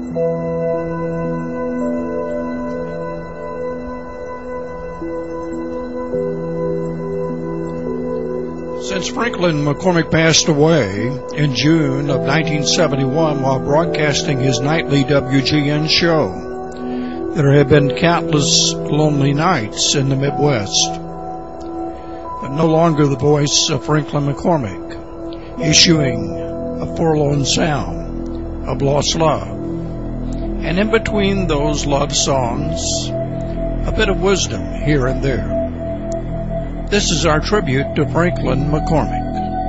Since Franklin McCormick passed away in June of 1971 while broadcasting his nightly WGN show, there have been countless lonely nights in the Midwest. But no longer the voice of Franklin McCormick, issuing a forlorn sound of lost love. And in between those love songs, a bit of wisdom here and there. This is our tribute to Franklin McCormick.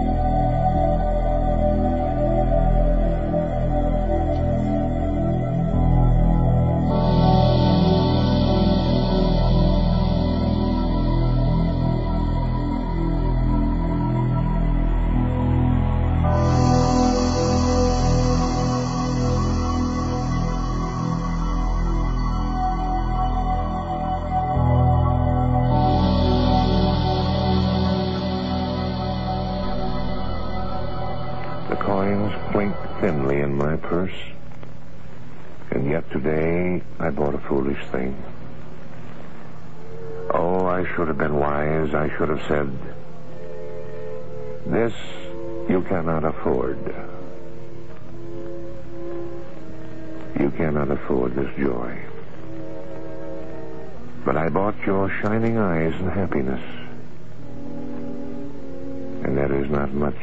Thinly in my purse, and yet today I bought a foolish thing. Oh, I should have been wise. I should have said, this you cannot afford. You cannot afford this joy. But I bought your shining eyes and happiness, and there is not much.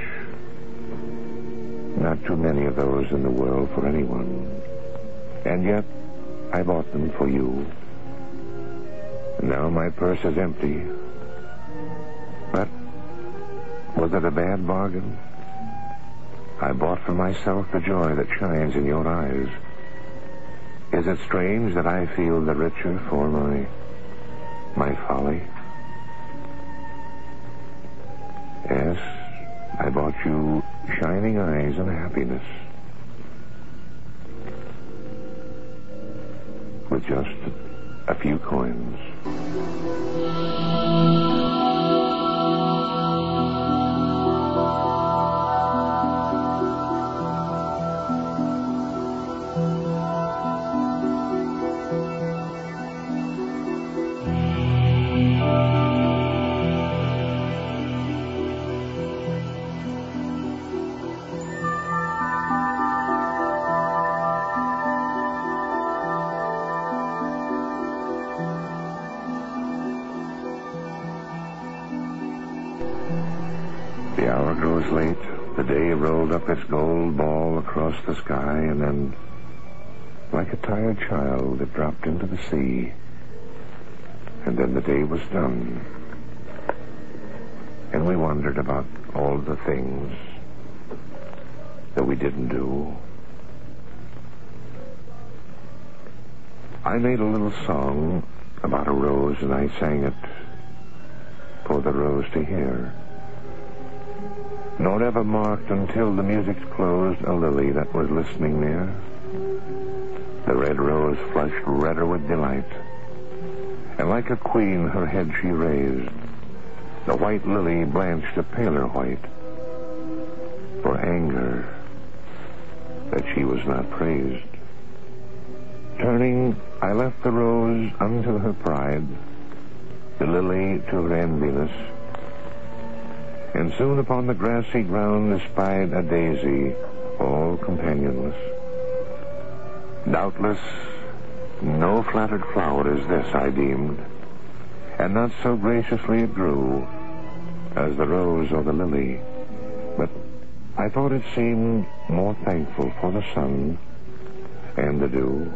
Not too many of those in the world for anyone. And yet, I bought them for you. And now my purse is empty. But, was it a bad bargain? I bought for myself the joy that shines in your eyes. Is it strange that I feel the richer for my folly? Yes, I bought you shining eyes and happiness with just a few coins. The hour grows late. The day rolled up its gold ball across the sky, and then, like a tired child, it dropped into the sea. And then the day was done. And we wondered about all the things that we didn't do. I made a little song about a rose, and I sang it for the rose to hear. Nor ever marked until the music's closed a lily that was listening near. The red rose flushed redder with delight, and like a queen her head she raised. The white lily blanched a paler white, for anger that she was not praised. Turning, I left the rose unto her pride, the lily to her enviness, and soon upon the grassy ground espied a daisy, all companionless. Doubtless, no flattered flower is this, I deemed, and not so graciously it grew as the rose or the lily, but I thought it seemed more thankful for the sun and the dew.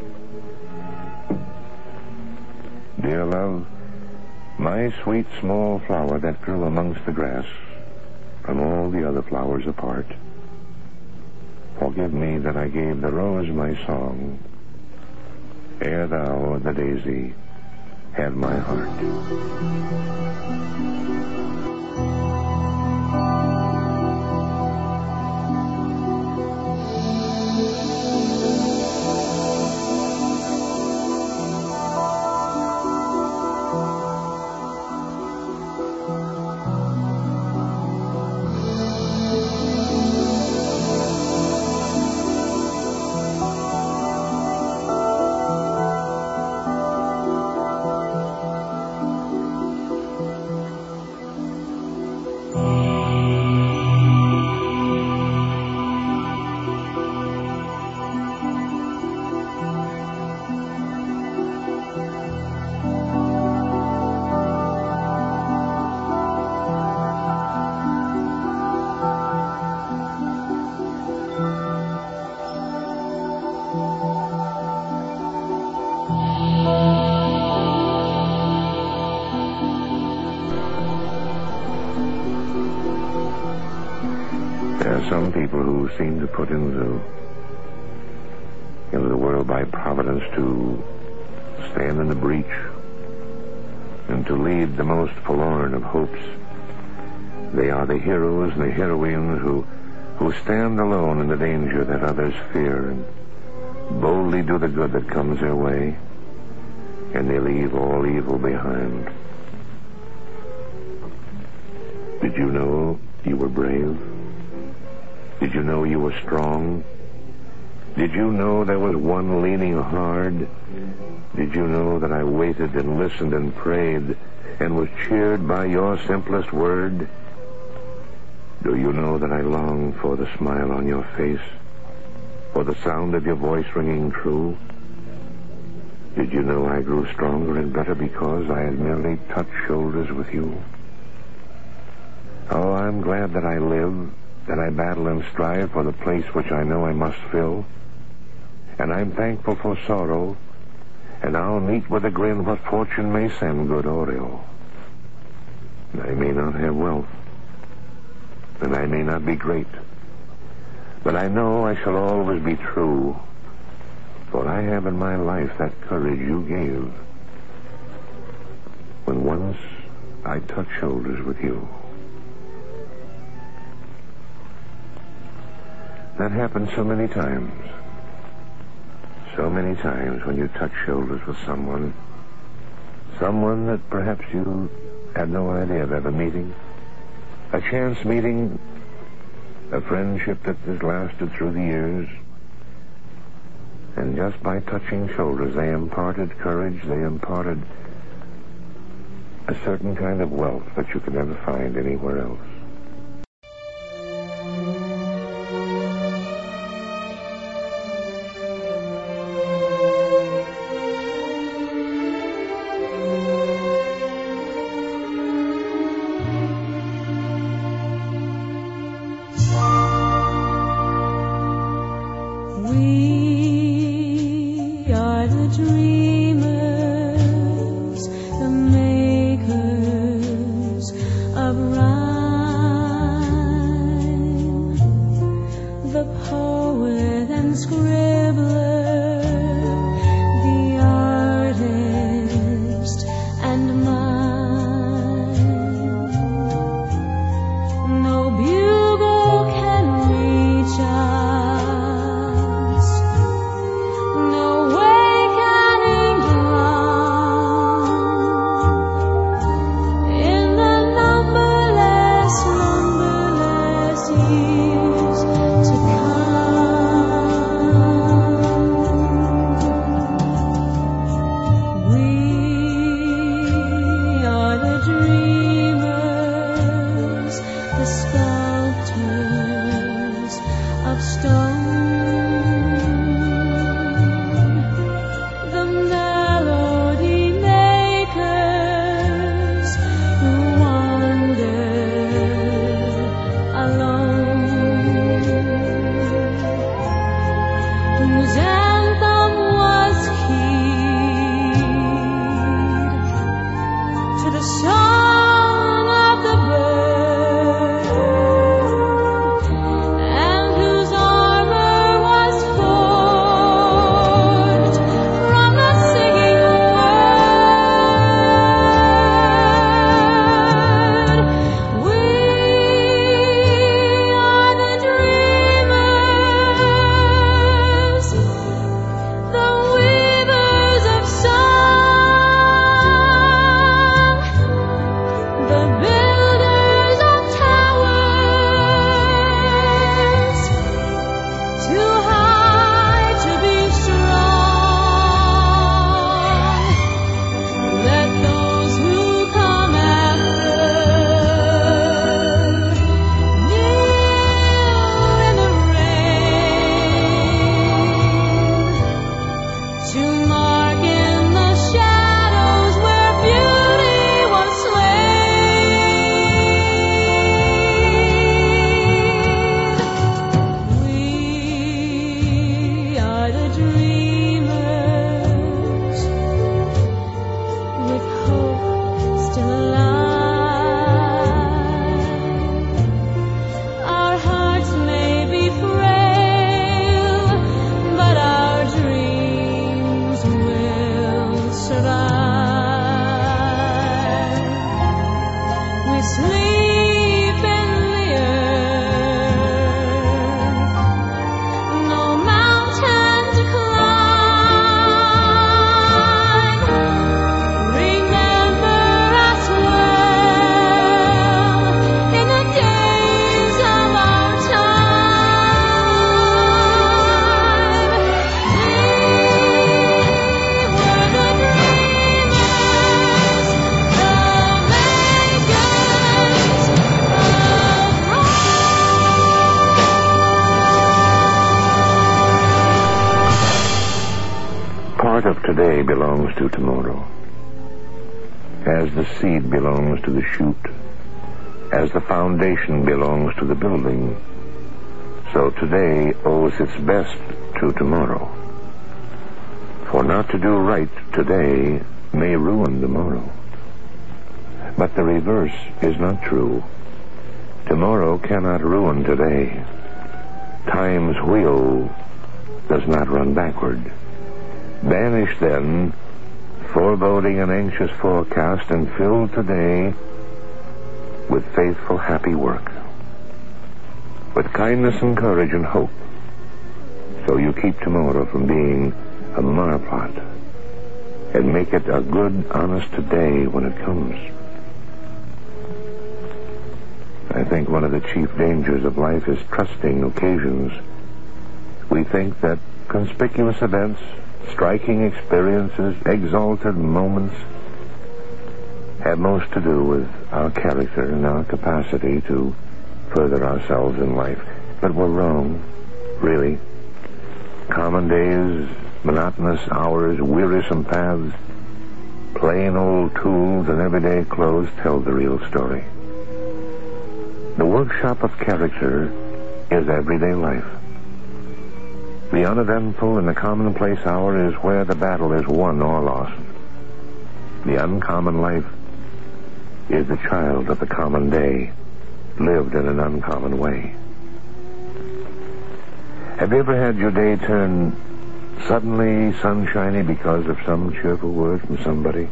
Dear love, my sweet small flower that grew amongst the grass, from all the other flowers apart, forgive me that I gave the rose my song, ere thou, the daisy, had my heart. There are some people who seem to put into the world by providence to stand in the breach and to lead the most forlorn of hopes. They are the heroes and the heroines who stand alone in the danger that others fear and boldly do the good that comes their way, and they leave all evil behind. Did you know you were brave? Did you know you were strong? Did you know there was one leaning hard? Did you know that I waited and listened and prayed and was cheered by your simplest word? Do you know that I longed for the smile on your face, for the sound of your voice ringing true? Did you know I grew stronger and better because I had merely touched shoulders with you? Oh, I'm glad that I live, that I battle and strive for the place which I know I must fill. And I'm thankful for sorrow, and I'll meet with a grin what fortune may send, good or ill. I may not have wealth, and I may not be great, but I know I shall always be true, for I have in my life that courage you gave when once I touched shoulders with you. That happened so many times when you touch shoulders with someone that perhaps you had no idea of ever meeting, a chance meeting, a friendship that has lasted through the years, and just by touching shoulders they imparted courage, they imparted a certain kind of wealth that you could never find anywhere else. No bugle can reach us today belongs to tomorrow. As the seed belongs to the shoot, as the foundation belongs to the building, so today owes its best to tomorrow. For not to do right today may ruin tomorrow. But the reverse is not true. Tomorrow cannot ruin today. Time's wheel does not run backward. Banish, then, foreboding and anxious forecast, and fill today with faithful, happy work, with kindness and courage and hope, so you keep tomorrow from being a marplot, and make it a good, honest today when it comes. I think one of the chief dangers of life is trusting occasions. We think that conspicuous events, striking experiences, exalted moments have most to do with our character and our capacity to further ourselves in life. But we're wrong, really. Common days, monotonous hours, wearisome paths, plain old tools and everyday clothes tell the real story. The workshop of character is everyday life. The uneventful and the commonplace hour is where the battle is won or lost. The uncommon life is the child of the common day, lived in an uncommon way. Have you ever had your day turn suddenly sunshiny because of some cheerful word from somebody?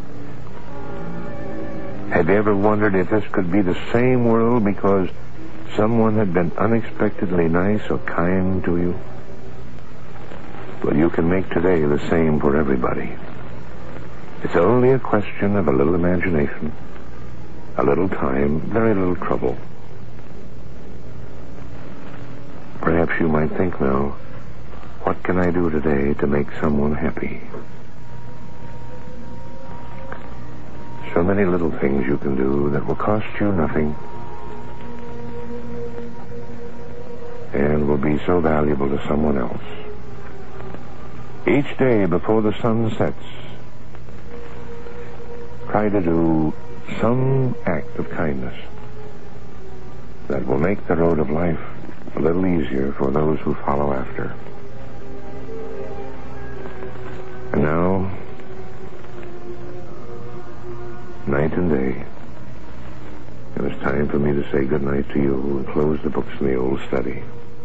Have you ever wondered if this could be the same world because someone had been unexpectedly nice or kind to you? Well, you can make today the same for everybody. It's only a question of a little imagination, a little time, very little trouble. Perhaps you might think now, what can I do today to make someone happy? So many little things you can do that will cost you nothing and will be so valuable to someone else. Each day before the sun sets, try to do some act of kindness that will make the road of life a little easier for those who follow after. And now, night and day, it was time for me to say goodnight to you and close the books in the old study.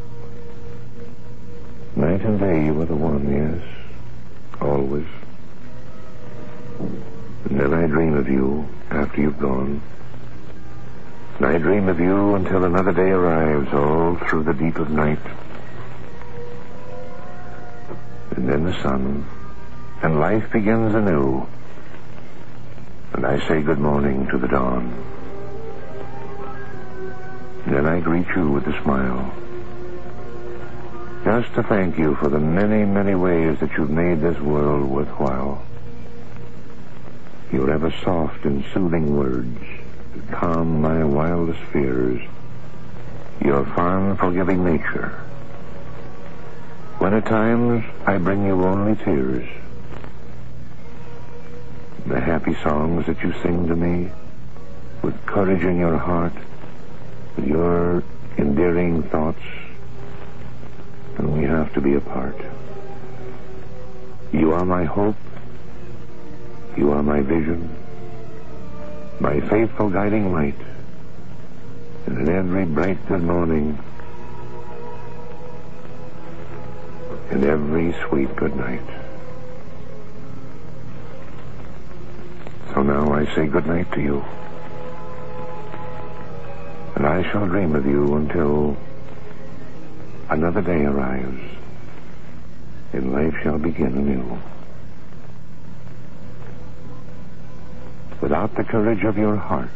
Night and day you were the one, yes, always. And then I dream of you after you've gone. And I dream of you until another day arrives, all through the deep of night. And then the sun, and life begins anew. And I say good morning to the dawn. And then I greet you with a smile, just to thank you for the many, many ways that you've made this world worthwhile. Your ever soft and soothing words that calm my wildest fears. Your fond, forgiving nature, when at times I bring you only tears. The happy songs that you sing to me, with courage in your heart, with your endearing thoughts, and we have to be apart. You are my hope. You are my vision, my faithful guiding light, and in every bright good morning, and every sweet good night. So now I say good night to you, and I shall dream of you until another day arrives, and life shall begin anew. Without the courage of your heart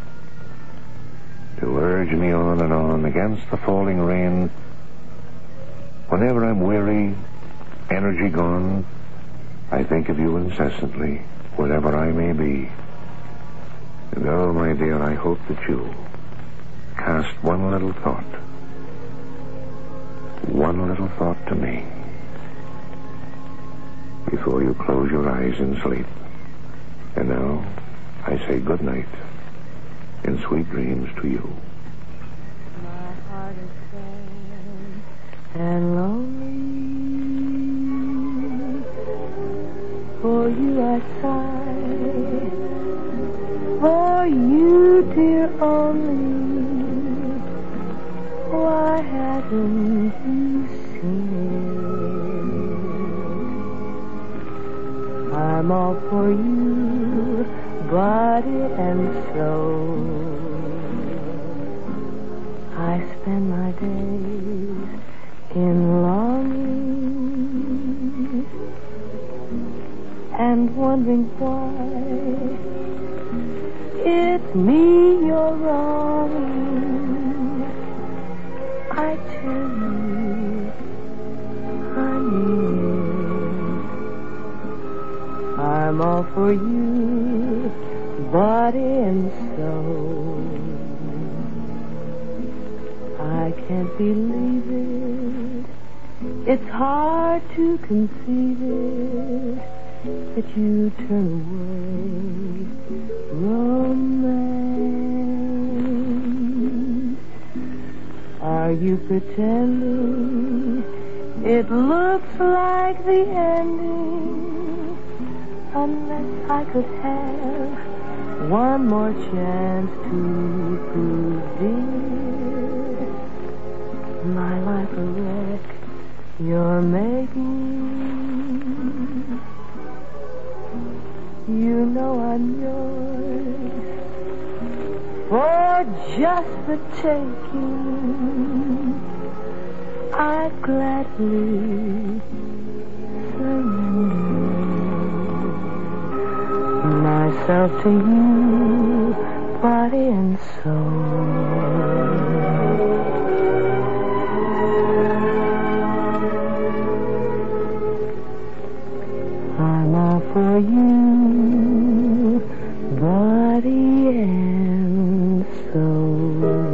to urge me on and on against the falling rain, whenever I'm weary, energy gone, I think of you incessantly, wherever I may be. And oh, my dear, I hope that you cast one little thought to me. before you close your eyes in sleep. And now, I say good night and sweet dreams to you. My heart is sad and lonely. For you I sigh, for you, dear, only. Why haven't you seen it? I'm all for you, body and soul. I spend my days in longing and wondering why it's me you're wronging. I tell you, honey, I'm all for you, body and soul. I can't believe it. It's hard to conceive it that you turn away romance. Are you pretending it looks like the ending? Unless I could have one more chance to prove, dear, my life a wreck you're making. You know I'm yours for just the taking. I'd gladly surrender myself to you, body and soul. I'm all for you, body and soul.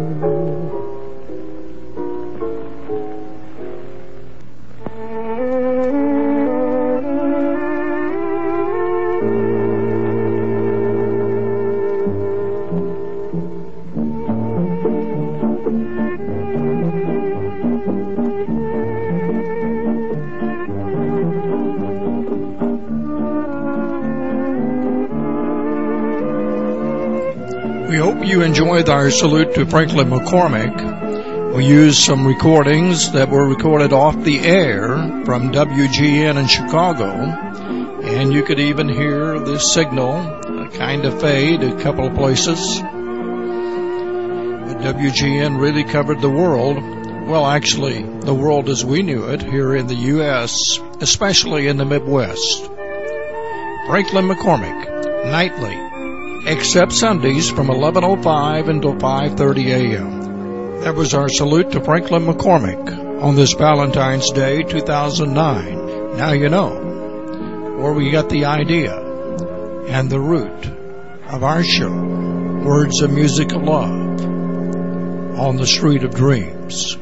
We hope you enjoyed our salute to Franklin McCormick. We used some recordings that were recorded off the air from WGN in Chicago, and you could even hear the signal kind of fade a couple of places. But WGN really covered the world. Well, actually, the world as we knew it here in the U.S., especially in the Midwest. Franklin McCormick, nightly, except Sundays from 11:05 until 5:30 a.m. That was our salute to Franklin McCormick on this Valentine's Day 2009. Now you know where we got the idea and the root of our show, Words of Music of Love, on the Street of Dreams.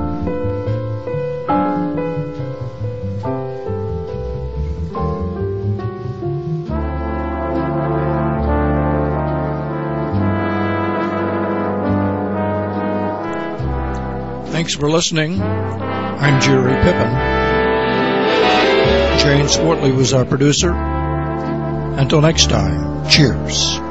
Thanks for listening. I'm Jerry Pippin. Jane Swartley was our producer. Until next time, cheers.